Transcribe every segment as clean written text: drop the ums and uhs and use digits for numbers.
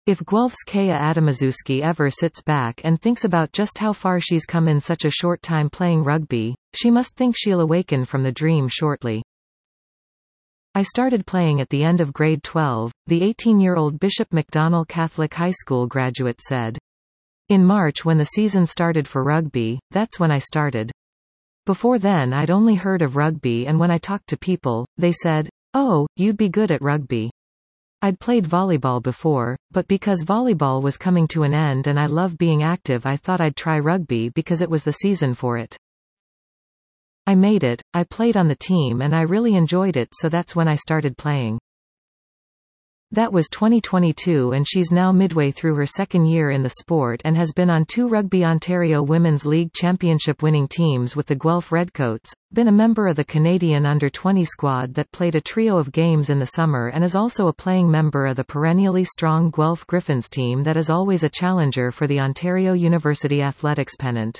If Guelph's Kaya Adamaszewski ever sits back and thinks about just how far she's come in such a short time playing rugby, she must think she'll awaken from the dream shortly. I started playing at the end of grade 12, the 18-year-old Bishop McDonnell Catholic High School graduate said. In March when the season started for rugby, that's when I started. Before then I'd only heard of rugby, and when I talked to people, they said, "Oh, you'd be good at rugby." I'd played volleyball before, but because volleyball was coming to an end and I love being active, I thought I'd try rugby because it was the season for it. I made it, I played on the team and I really enjoyed it, so that's when I started playing. That was 2022 and she's now midway through her second year in the sport and has been on 2 Rugby Ontario Women's League Championship winning teams with the Guelph Redcoats, been a member of the Canadian Under-20 squad that played a trio of games in the summer, and is also a playing member of the perennially strong Guelph Griffins team that is always a challenger for the Ontario University Athletics pennant.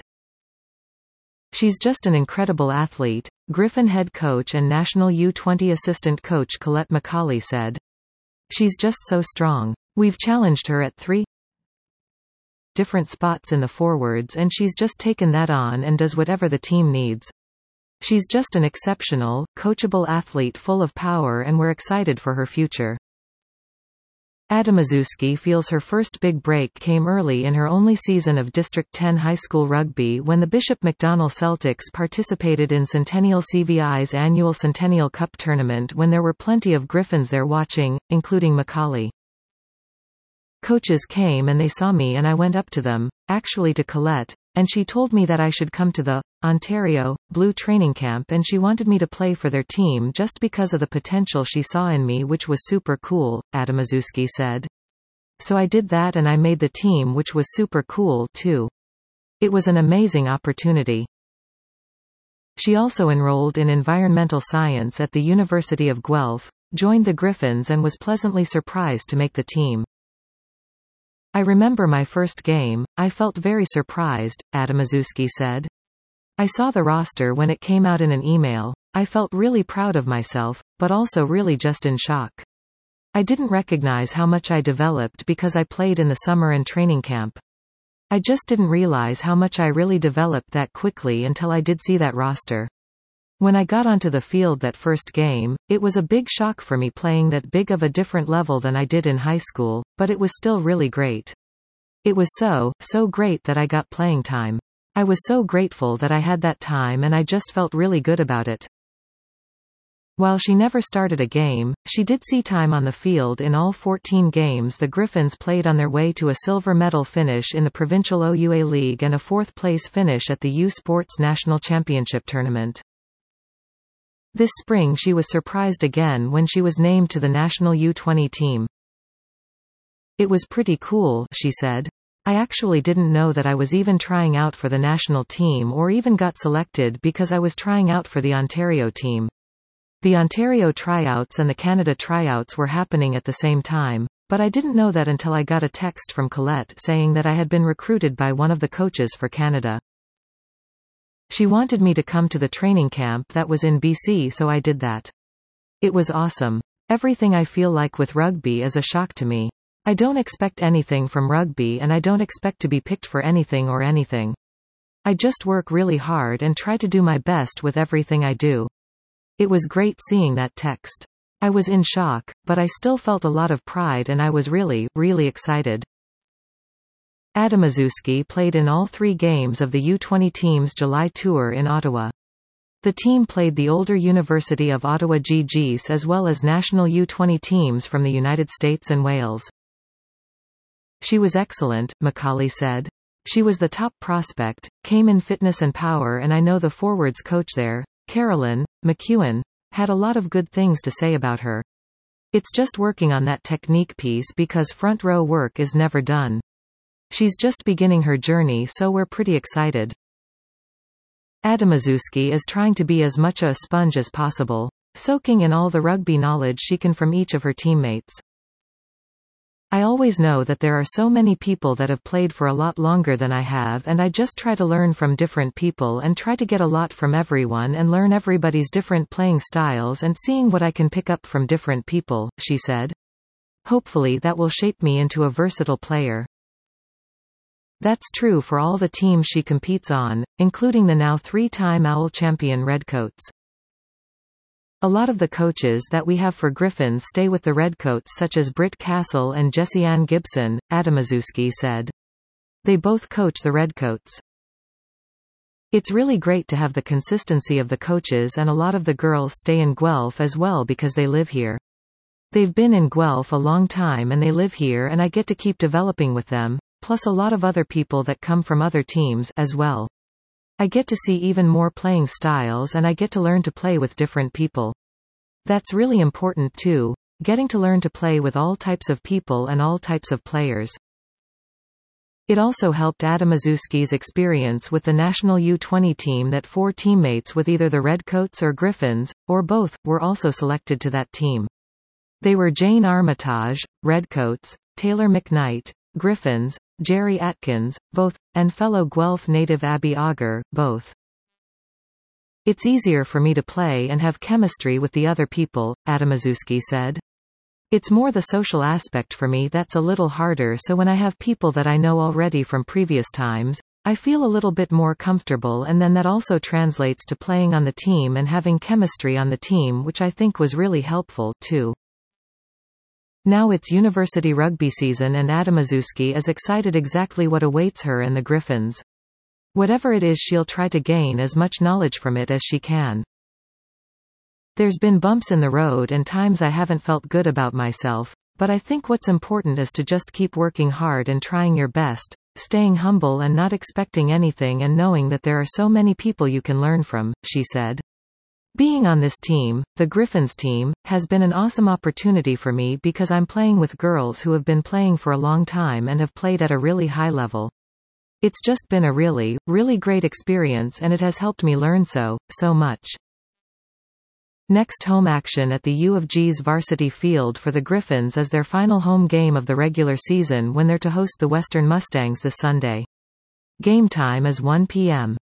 She's just an incredible athlete, Griffin head coach and national U20 assistant coach Colette McCauley said. She's just so strong. We've challenged her at 3 different spots in the forwards and she's just taken that on and does whatever the team needs. She's just an exceptional, coachable athlete full of power, and we're excited for her future. Adamaszewski feels her first big break came early in her only season of District 10 high school rugby when the Bishop McDonnell Celtics participated in Centennial CVI's annual Centennial Cup tournament when there were plenty of Griffins there watching, including McCauley. Coaches came and they saw me and I went up to them, actually to Colette, and she told me that I should come to the Ontario Blue training camp and she wanted me to play for their team just because of the potential she saw in me, which was super cool, Adamaszewski said. So I did that and I made the team, which was super cool too. It was an amazing opportunity. She also enrolled in environmental science at the University of Guelph, joined the Griffins and was pleasantly surprised to make the team. I remember my first game, I felt very surprised, Adamaszewski said. I saw the roster when it came out in an email. I felt really proud of myself, but also really just in shock. I didn't recognize how much I developed because I played in the summer and training camp. I just didn't realize how much I really developed that quickly until I did see that roster. When I got onto the field that first game, it was a big shock for me playing that big of a different level than I did in high school, but it was still really great. It was so great that I got playing time. I was so grateful that I had that time and I just felt really good about it. While she never started a game, she did see time on the field in all 14 games the Griffins played on their way to a silver medal finish in the Provincial OUA League and a 4th-place finish at the U Sports National Championship Tournament. This spring she was surprised again when she was named to the national U20 team. It was pretty cool, she said. I actually didn't know that I was even trying out for the national team or even got selected because I was trying out for the Ontario team. The Ontario tryouts and the Canada tryouts were happening at the same time, but I didn't know that until I got a text from Colette saying that I had been recruited by one of the coaches for Canada. She wanted me to come to the training camp that was in BC, so I did that. It was awesome. Everything I feel like with rugby is a shock to me. I don't expect anything from rugby and I don't expect to be picked for anything or anything. I just work really hard and try to do my best with everything I do. It was great seeing that text. I was in shock, but I still felt a lot of pride and I was really excited. Adamaszewski played in all 3 games of the U20 team's July tour in Ottawa. The team played the older University of Ottawa GGs as well as national U20 teams from the United States and Wales. She was excellent, McCauley said. She was the top prospect, came in fitness and power, and I know the forwards coach there, Carolyn McEwen, had a lot of good things to say about her. It's just working on that technique piece because front row work is never done. She's just beginning her journey, so we're pretty excited. Adamaszewski is trying to be as much a sponge as possible, soaking in all the rugby knowledge she can from each of her teammates. I always know that there are so many people that have played for a lot longer than I have, and I just try to learn from different people and try to get a lot from everyone and learn everybody's different playing styles and seeing what I can pick up from different people, she said. Hopefully that will shape me into a versatile player. That's true for all the teams she competes on, including the now 3-time OWL champion Redcoats. A lot of the coaches that we have for Griffins stay with the Redcoats, such as Britt Castle and Jessie Ann Gibson, Adamaszewski said. They both coach the Redcoats. It's really great to have the consistency of the coaches, and a lot of the girls stay in Guelph as well because they live here. They've been in Guelph a long time and they live here, and I get to keep developing with them, plus a lot of other people that come from other teams as well. I get to see even more playing styles, and I get to learn to play with different people. That's really important too, getting to learn to play with all types of people and all types of players. It also helped Adamaszewski's experience with the national U20 team that 4 teammates with either the Redcoats or Griffins, or both, were also selected to that team. They were Jane Armitage, Redcoats, Taylor McKnight, Griffins, Jerry Atkins, both, and fellow Guelph native Abby Auger, both. It's easier for me to play and have chemistry with the other people, Adamaszewski said. It's more the social aspect for me that's a little harder, so when I have people that I know already from previous times, I feel a little bit more comfortable, and then that also translates to playing on the team and having chemistry on the team, which I think was really helpful, too. Now it's university rugby season, and Adamaszewski is excited exactly what awaits her and the Griffins. Whatever it is, she'll try to gain as much knowledge from it as she can. There's been bumps in the road and times I haven't felt good about myself, but I think what's important is to just keep working hard and trying your best, staying humble and not expecting anything, and knowing that there are so many people you can learn from, she said. Being on this team, the Griffins team, has been an awesome opportunity for me because I'm playing with girls who have been playing for a long time and have played at a really high level. It's just been a really, really great experience, and it has helped me learn so much. Next home action at the U of G's varsity field for the Griffins is their final home game of the regular season when they're to host the Western Mustangs this Sunday. Game time is 1 p.m.